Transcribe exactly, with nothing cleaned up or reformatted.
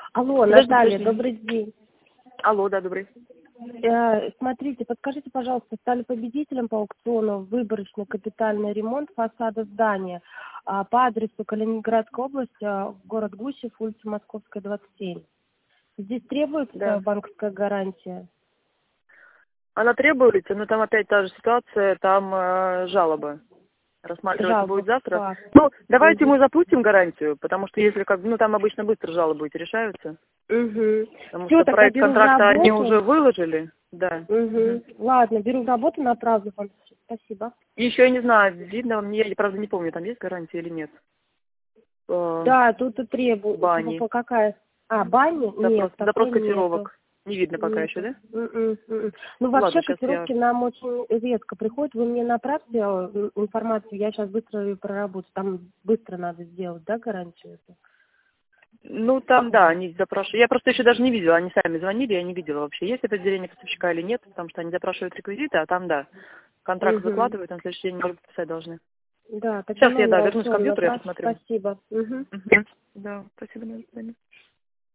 Алло, Подожди, Наталья, подожди. добрый день. Алло, да, добрый. Э, Смотрите, подскажите, пожалуйста, стали победителем по аукциону выборочный капитальный ремонт фасада здания а, по адресу Калининградская область, а, город Гусев, улица Московская, двадцать семь. Здесь требуется Да. банковская гарантия? Она требуется, но там опять та же ситуация, там э, жалоба. Рассматриваться Жалоба будет завтра. как? Ну, давайте Угу. мы запустим гарантию, потому что если как, ну там обычно быстро жалобы эти решаются. Угу. Потому Все, что тогда проект беру в контракта они работу. уже выложили. Да. Мгм. Угу. Ладно, беру в работу, направлю вам. Спасибо. Еще я не знаю, видно мне, я правда не помню, там есть гарантия или нет. Э, Да, тут и требуют. Бани. По какая? А, бани? Запрос, Нет, запрос такой нету. котировок. Не видно пока еще, Нету. да? М-м, м-м. Ну, Ну ладно, вообще, сейчас я... котировки нам очень редко приходят. Вы мне направьте э, информацию, я сейчас быстро ее проработаю. Там быстро надо сделать, да, гарантию эту? Ну, там, да, они запрашивают. Я просто еще даже не видела, они сами звонили, я не видела вообще, есть это отделение поставщика или нет, потому что они запрашивают реквизиты, а там, да, контракт Угу. закладывают, на следующий день уже подписать должны. Да, тогда Сейчас я, номер да, вернусь к аукциона компьютеру, я направьте. посмотрю. Спасибо. Угу. Мгм. Да, спасибо, до свидания.